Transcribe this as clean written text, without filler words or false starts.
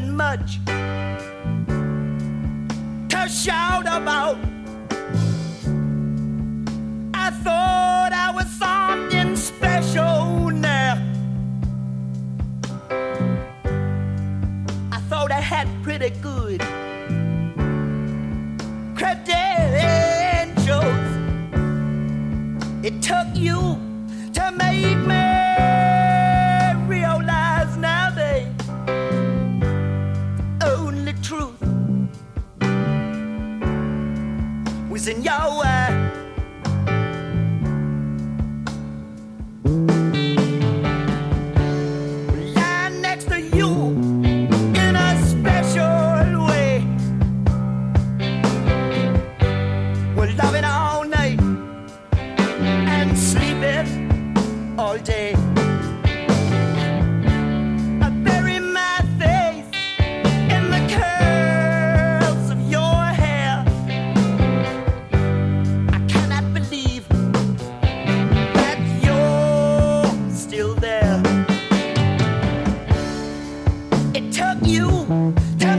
nothing much to shout about. I thought I was something special now. I thought I had pretty good credentials. It took you to make me realize now the only truth was in your eye. Lying next to you in a special way. We're loving all night and sleeping all day. I bury my face in the curls of your hair. I cannot believe that you're still there. It took you to